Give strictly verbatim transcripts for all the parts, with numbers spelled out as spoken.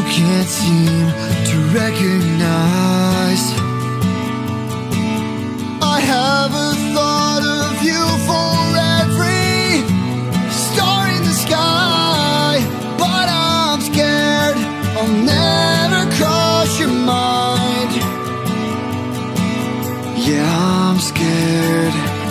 can't seem to recognize. I have a thought of you for every star in the sky, but I'm scared I'll never cross your mind. Yeah, I'm scared.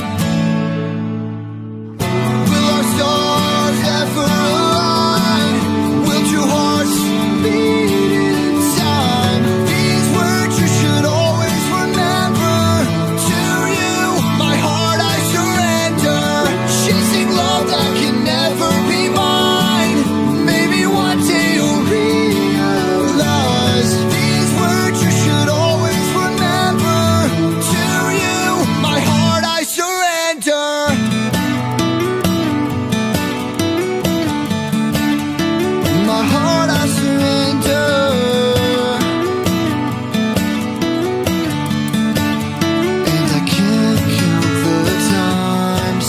Will our stars ever align? Will two hearts beat in time? These words you should always remember. To you, my heart I surrender. Chasing love that can never be mine. Maybe one day you'll realize. These words you should always remember. To you, my heart I surrender. My heart I surrender. And I can't count the times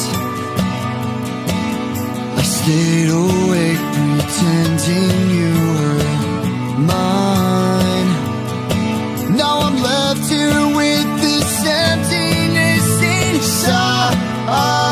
I stayed awake pretending you were mine. Now I'm left here with this emptiness inside.